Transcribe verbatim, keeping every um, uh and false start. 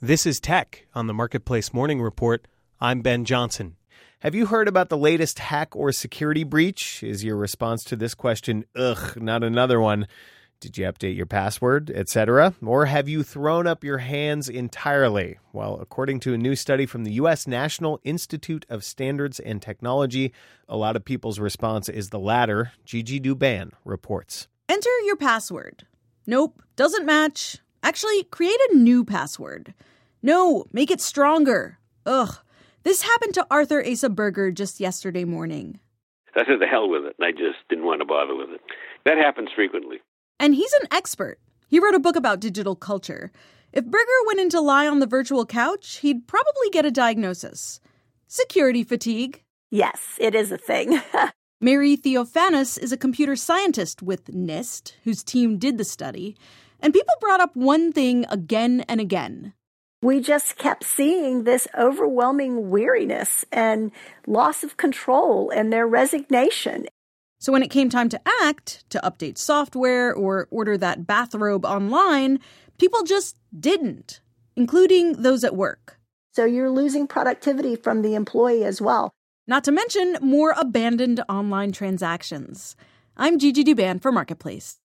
This is Tech on the Marketplace Morning Report. I'm Ben Johnson. Have you heard about the latest hack or security breach? Is your response to this question, ugh, not another one? Did you update your password, et cetera? Or have you thrown up your hands entirely? Well, according to a new study from the U S National Institute of Standards and Technology, a lot of people's response is the latter. Gigi Douban reports. Enter your password. Nope, doesn't match. Actually, create a new password. No, make it stronger. Ugh. This happened to Arthur Asa Berger just yesterday morning. I said the hell with it, and I just didn't want to bother with it. That happens frequently. And he's an expert. He wrote a book about digital culture. If Berger went in to lie on the virtual couch, he'd probably get a diagnosis. Security fatigue. Yes, it is a thing. Mary Theophanis is a computer scientist with NIST, whose team did the study. And people brought up one thing again and again. We just kept seeing this overwhelming weariness and loss of control and their resignation. So when it came time to act, to update software or order that bathrobe online, people just didn't, including those at work. So you're losing productivity from the employee as well. Not to mention more abandoned online transactions. I'm Gigi Douban for Marketplace.